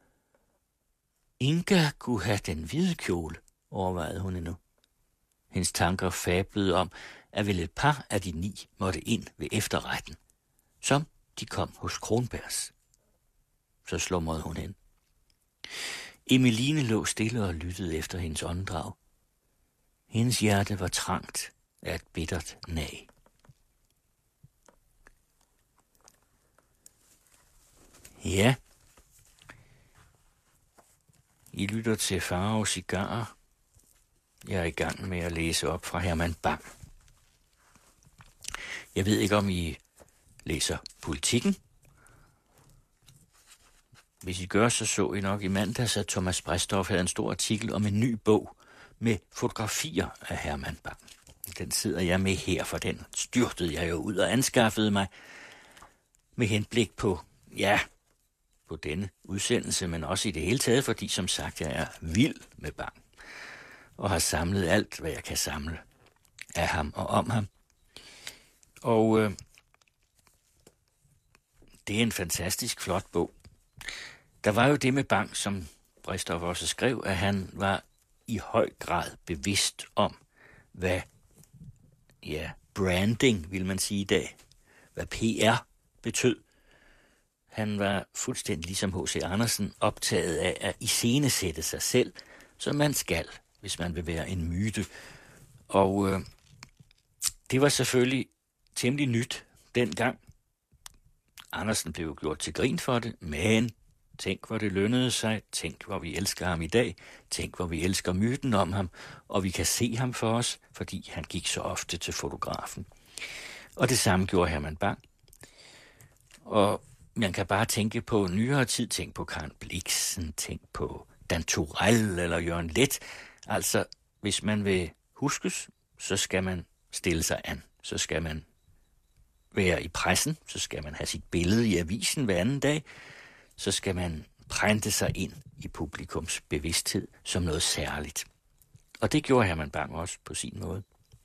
Inga kunne have den hvide kjole, overvejede hun endnu. Hendes tanker fablede om, at vel et par af de ni måtte ind ved efterretten, som de kom hos Kronbergs. Så slumrede hun hen. Emmeline lå stille og lyttede efter hendes åndedrag. Hendes hjerte var trangt af et bittert nag. Ja, I lytter til Faro Cigarer. Jeg er i gang med at læse op fra Herman Bang. Jeg ved ikke, om I læser Politikken. Hvis I gør, så så I nok i mandags, at Thomas Bredsdorff havde en stor artikel om en ny bog med fotografier af Herman Bang. Den sidder jeg med her, for den styrtede jeg jo ud og anskaffede mig med henblik på, ja, på denne udsendelse, men også i det hele taget, fordi som sagt, jeg er vild med Bang og har samlet alt, hvad jeg kan samle af ham og om ham. Og øh, det er en fantastisk flot bog. Der var jo det med Bang, som Bredsdorff også skrev, at han var i høj grad bevidst om, hvad ja, branding, vil man sige i dag, hvad P R betød. Han var fuldstændig ligesom H C Andersen optaget af at iscenesætte sig selv, som man skal, hvis man vil være en myte. Og øh, det var selvfølgelig temmelig nyt dengang. Andersen blev gjort til grin for det, men tænk, hvor det lønnede sig. Tænk, hvor vi elsker ham i dag. Tænk, hvor vi elsker myten om ham. Og vi kan se ham for os, fordi han gik så ofte til fotografen. Og det samme gjorde Herman Bang. Og man kan bare tænke på nyere tid. Tænk på Karen Blixen. Tænk på Dan Turell eller Jørgen Leth. Altså, hvis man vil huskes, så skal man stille sig an. Så skal man være i pressen. Så skal man have sit billede i avisen hver anden dag. Så skal man printe sig ind i publikums bevidsthed som noget særligt. Og det gjorde Herman Bang også på sin måde.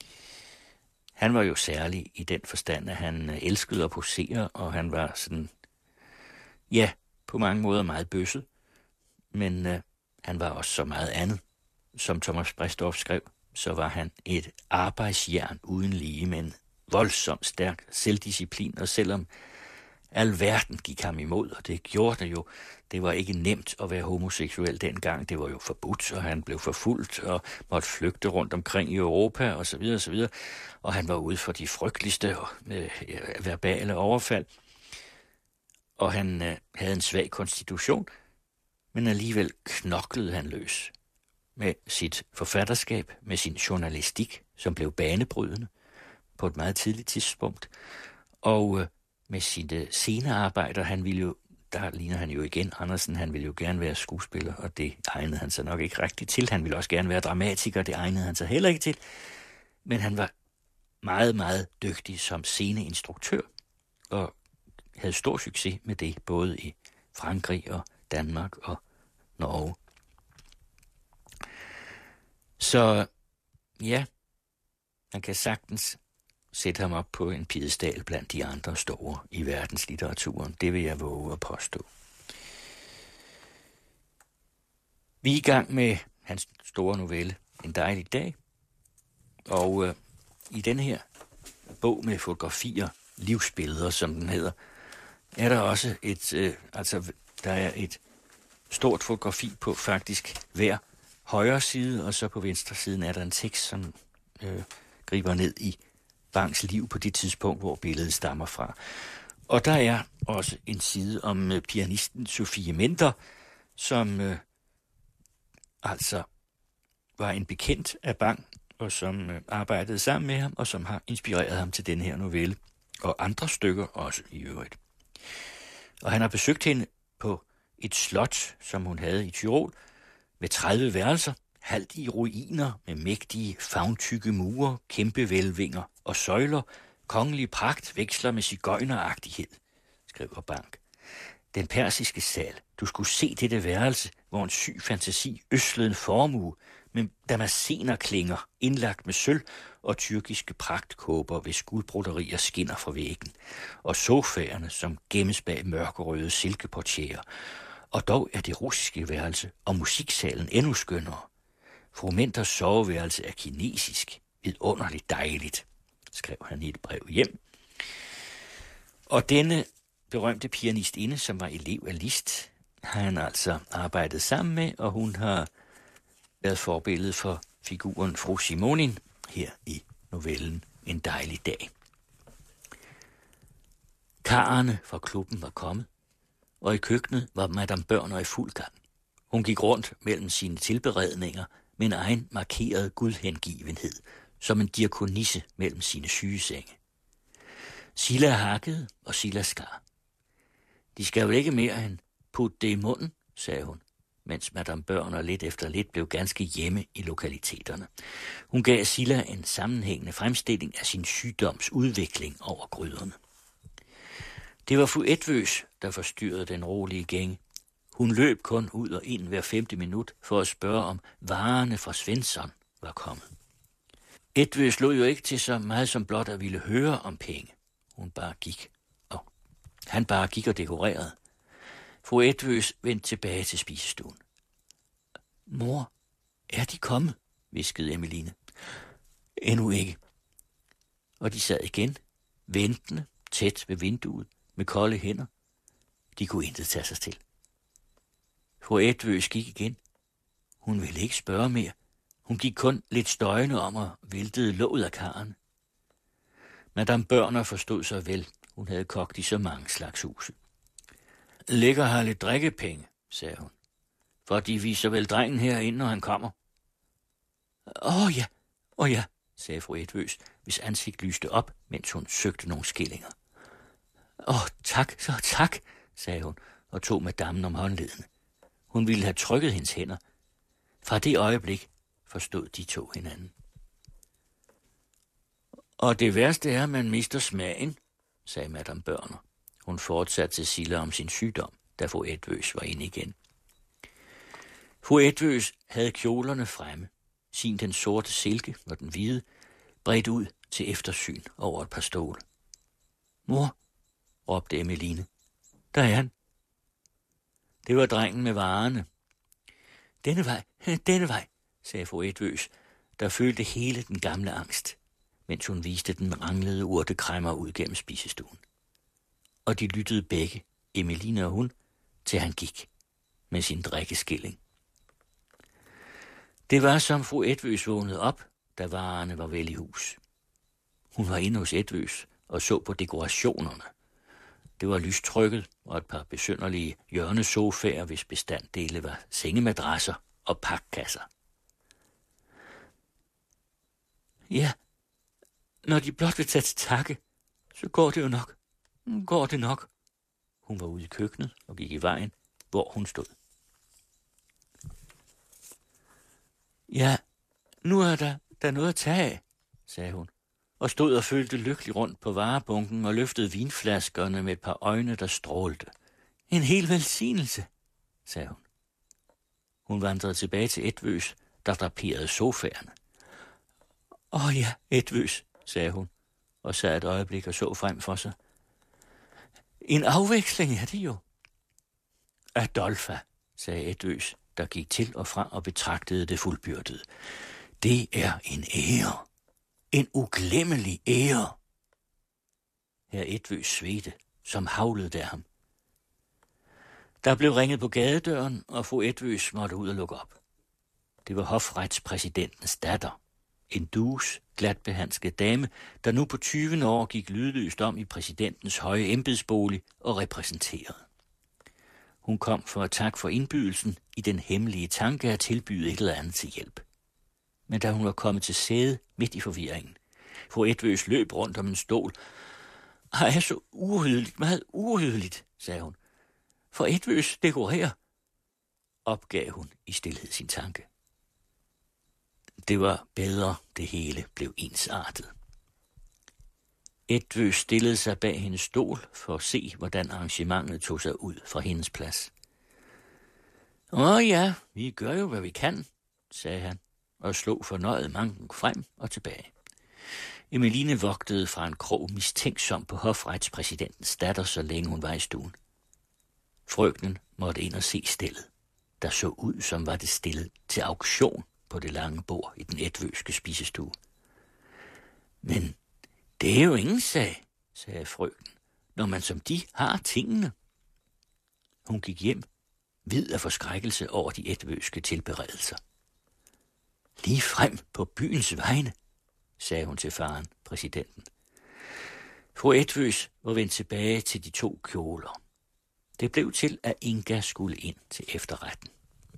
Han var jo særlig i den forstand, at han elskede at posere, og han var sådan, ja, på mange måder meget bøsset. Men øh, han var også så meget andet. Som Thomas Bredsdorff skrev, så var han et arbejdsjern uden lige, men voldsomt stærk selvdisciplin, og selvom alverden gik ham imod, og det gjorde det jo. Det var ikke nemt at være homoseksuel dengang. Det var jo forbudt, og han blev forfulgt og måtte flygte rundt omkring i Europa og så videre og så videre. Og han var ude for de frygteligste øh, verbale overfald. Og han øh, havde en svag konstitution, men alligevel knoklede han løs med sit forfatterskab, med sin journalistik, som blev banebrydende på et meget tidligt tidspunkt. Og øh, med sine scenearbejder, han ville jo, der ligner han jo igen Andersen, han ville jo gerne være skuespiller, og det egnede han sig nok ikke rigtigt til. Han ville også gerne være dramatiker, det egnede han sig heller ikke til. Men han var meget, meget dygtig som sceneinstruktør, og havde stor succes med det, både i Frankrig og Danmark og Norge. Så ja, man kan sagtens sætte ham op på en piedestal blandt de andre store i verdenslitteraturen. Det vil jeg våge at påstå. Vi er i gang med hans store novelle, En dejlig dag. Og øh, i den her bog med fotografier, livsbilleder, som den hedder, er der også et, øh, altså der er et stort fotografi på faktisk hver højre side, og så på venstre siden er der en tekst, som øh, griber ned i Bangs liv på det tidspunkt, hvor billedet stammer fra. Og der er også en side om øh, pianisten Sofie Menter, som øh, altså var en bekendt af Bang, og som øh, arbejdede sammen med ham, og som har inspireret ham til den her novelle, og andre stykker også i øvrigt. Og han har besøgt hende på et slot, som hun havde i Tyrol, med tredive værelser, halvt i ruiner med mægtige, favntykke mure, kæmpe hvælvinger og søjler, kongelig pragt veksler med sigøjneragtighed, skriver Bang. Den persiske sal, du skulle se dette værelse, hvor en syg fantasi øslede en formue, med damasenerklinger indlagt med sølv og tyrkiske pragtkåber, hvis guldbroderier skinner fra væggen, og sofaerne, som gemmes bag mørkerøde silkeportierer. Og dog er det russiske værelse og musiksalen endnu skønnere. Fru Menters soveværelse er kinesisk, vidunderligt dejligt, skrev han i et brev hjem. Og denne berømte pianistinde, som var elev af Liszt, har han altså arbejdet sammen med, og hun har været forbillede for figuren fru Simonin her i novellen En dejlig dag. Karrene fra klubben var kommet, og i køkkenet var Madame Børner i fuld gang. Hun gik rundt mellem sine tilberedninger med en egen markeret gudhengivenhed, som en diakonisse mellem sine sygesenge. Silla hakkede, og Silla skar. De skal jo ikke mere end putte det i munden, sagde hun, mens Madame Børner lidt efter lidt blev ganske hjemme i lokaliteterne. Hun gav Silla en sammenhængende fremstilling af sin sygdoms udvikling over gryderne. Det var fru Etvøs, der forstyrrede den rolige gænge. Hun løb kun ud og ind hver femte minut for at spørge, om varerne fra Svensson var kommet. Etvøs lod jo ikke til så meget som blot at ville høre om penge. Hun bare gik, og han bare gik og dekorerede. Fru Etvøs vendte tilbage til spisestuen. Mor, er de kommet? Hviskede Emmeline. Endnu ikke. Og de sad igen, ventende, tæt ved vinduet, med kolde hænder. De kunne intet tage sig til. Fru Etvøs gik igen. Hun ville ikke spørge mere. Hun gik kun lidt støjende om og væltede låget af karren. Madame Børner forstod sig vel. Hun havde kogt i så mange slags huse. Lægger har lidt drikkepenge, sagde hun. For de viser vel drengen herinde, når han kommer. Åh oh, ja, åh oh, ja, sagde fru Etvøs, hvis ansigt lyste op, mens hun søgte nogle skillinger. Åh, oh, tak, så tak, sagde hun, og tog madammen om håndledene. Hun ville have trykket hendes hænder. Fra det øjeblik forstod de to hinanden. Og det værste er, at man mister smagen, sagde Madame Børner. Hun fortsatte til Silla om sin sygdom, da fru Etvøs var inde igen. Fru Etvøs havde kjolerne fremme, sin den sorte silke og den hvide, bredt ud til eftersyn over et par stole. Mor, råbte Emmeline. Der er han. Det var drengen med varerne. Denne vej, denne vej, sagde fru Etvøs, der følte hele den gamle angst, mens hun viste den ranglede urtekræmmer ud gennem spisestuen. Og de lyttede begge, Emmeline og hun, til han gik med sin drikkeskilling. Det var, som fru Etvøs vågnede op, da varerne var vel i hus. Hun var inde hos Etvøs og så på dekorationerne. Det var lystrykket og et par besynderlige hjørnesofaer, hvis bestanddele var sengemadrasser og pakkasser. Ja, når de blot vil tage til takke, så går det jo nok. Går det nok. Hun var ude i køkkenet og gik i vejen, hvor hun stod. Ja, nu er der, der noget at tage af, sagde hun, og stod og følte lykkelig rundt på varebunken og løftede vinflaskerne med et par øjne, der strålte. En hel velsignelse, sagde hun. Hun vandrede tilbage til Etvøs, der draperede sofaerne. Åh ja, Etvøs, sagde hun, og sad et øjeblik og så frem for sig. En afveksling er det jo. Adolfa, sagde Etvøs, der gik til og fra og betragtede det fuldbyrdede. Det er en ære. En uglemmelig ære. Herr Etvøs svedte, som havlede der ham. Der blev ringet på gadedøren, og fru Edvøs måtte ud og lukke op. Det var hofretspræsidentens datter. En dus, glatbehandsket dame, der nu på tyvende år gik lydløst om i præsidentens høje embedsbolig og repræsenterede. Hun kom for at takke for indbydelsen i den hemmelige tanke at tilbyde et eller andet til hjælp. Men da hun var kommet til sæde midt i forvirringen, fru Edvøs løb rundt om en stol. Ej, så uhødeligt, meget uhødeligt, sagde hun. For Edvøs dekorerer, opgav hun i stilhed sin tanke. Det var bedre, det hele blev ensartet. Edvøs stillede sig bag hendes stol for at se, hvordan arrangementet tog sig ud fra hendes plads. Åh ja, vi gør jo, hvad vi kan, sagde han, og slog fornøjet manken frem og tilbage. Emeline vogtede fra en krog mistænksom på hofretspræsidentens datter, så længe hun var i stuen. Frøkenen måtte ind og se stillet, der så ud, som var det stillet til auktion på det lange bord i den edvøske spisestue. Men det er jo ingen sag, sagde frøken, når man som de har tingene. Hun gik hjem, vid af forskrækkelse over de edvøske tilberedelser. Lige frem på byens vegne, sagde hun til faren, præsidenten. Fru Edvøs var vendt tilbage til de to kjoler. Det blev til, at Inga skulle ind til efterretten.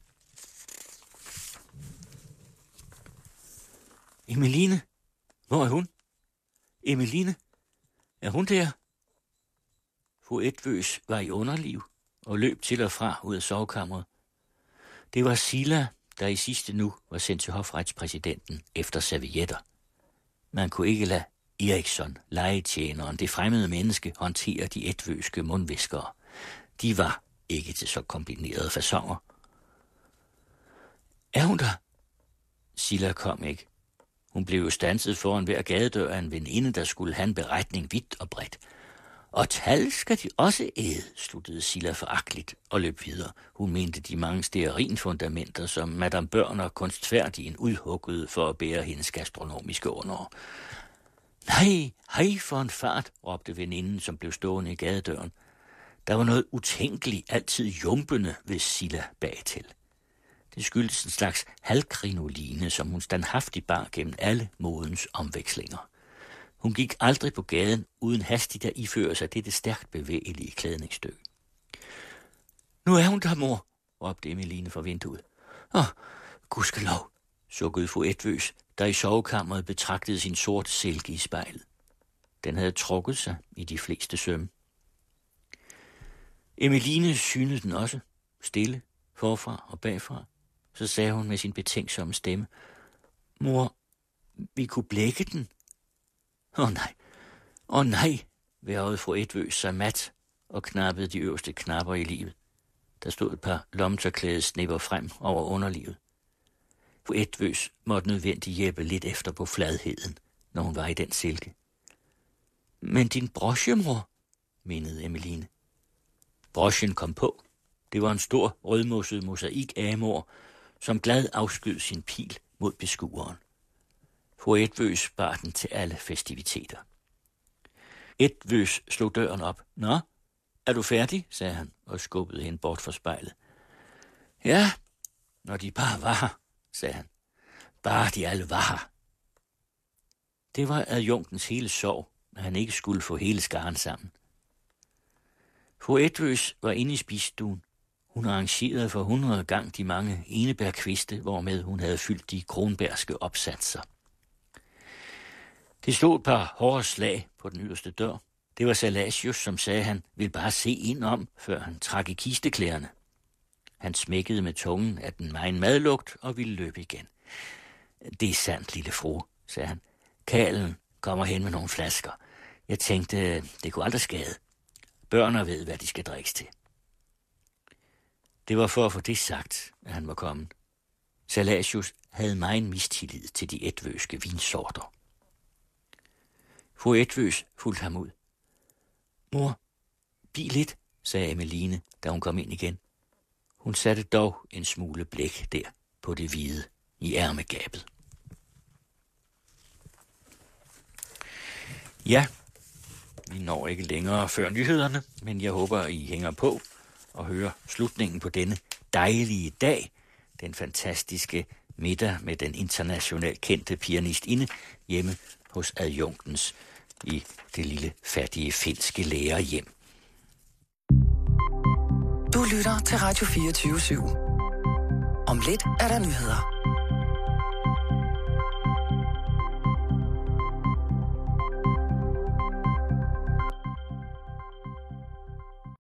Emeline, hvor er hun? Emeline, er hun der? Fru Edvøs var i underliv og løb til og fra ud af sovekammeret. Det var Silla, der i sidste nu var sendt til hofretspræsidenten efter servietter. Man kunne ikke lade Eriksson, legetjeneren, det fremmede menneske, håndtere de edvøske mundviskere. De var ikke til så kombinerede fasoner. Er hun der? Silla kom ikke. Hun blev jo standset foran hver gadedør af en veninde, der skulle have en beretning vidt og bredt. Og tal skal de også æde, sluttede Silla foragteligt og løb videre. Hun mente de mange stearinfundamenter, som Madame Børner kunstfærdigen udhuggede for at bære hendes gastronomiske under. Nej, hej for en fart, råbte veninden, som blev stående i gadedøren. Der var noget utænkeligt, altid jumpende ved Silla bagtil. Det skyldtes en slags halvkrinoline, som hun standhaftigt bar gennem alle modens omvekslinger. Hun gik aldrig på gaden uden hastigt at iføre sig dette stærkt bevægelige klædningsstykke. Nu er hun der, mor, råbte Emeline fra vinduet. Åh, gudskelov, sukkede fru Edvøs, der i sovekammeret betragtede sin sorte silke i spejlet. Den havde trukket sig i de fleste sømme. Emeline synede den også, stille, forfra og bagfra. Så sagde hun med sin betænksomme stemme, mor, vi kunne blække den. Åh oh, nej, åh oh, nej, værvede fru Edvøs sig mat og knappede de øverste knapper i livet. Der stod et par lommetørklæde snipper frem over underlivet. Fru Edvøs måtte nødvendigt hjælpe lidt efter på fladheden, når hun var i den silke. Men din broche, mor, mindede Emeline. Brochen kom på. Det var en stor rødmosset mosaik amor, som glad afskød sin pil mod beskueren. Fru Edvøs bar den til alle festiviteter. Edvøs slog døren op. Nå, er du færdig, sagde han og skubbede hende bort fra spejlet. Ja, når de bare var her, sagde han. Bare de alle var her. Det var adjunktens hele sorg, at han ikke skulle få hele skaren sammen. Fru Edvøs var inde i spisestuen. Hun arrangerede for hundrede gang de mange enebærkviste, hvormed hun havde fyldt de kronbærske opsatser. Det stod et par hårde slag på den yderste dør. Det var Salasius, som sagde, han ville bare se ind om, før han trak i kisteklæderne. Han smækkede med tungen af den megen madlugt og ville løbe igen. Det er sandt, lille fru, sagde han. Kalen kommer hen med nogle flasker. Jeg tænkte, det kunne aldrig skade. Børner ved, hvad de skal drikkes til. Det var for at få det sagt, at han var kommet. Salasius havde megen mistillid til de edvøske vinsorter. Fru Edvøs fulgte ham ud. Mor, bliv lidt, sagde Emeline, da hun kom ind igen. Hun satte dog en smule blæk der på det hvide i ærmegabet. Ja, vi når ikke længere før nyhederne, men jeg håber, I hænger på at høre slutningen på denne dejlige dag. Den fantastiske middag med den internationalt kendte pianistinde hjemme hos adjunktens i det lille fattige finske lærerhjem. Du lytter til Radio fireogtyve syv. Om lidt er der nyheder.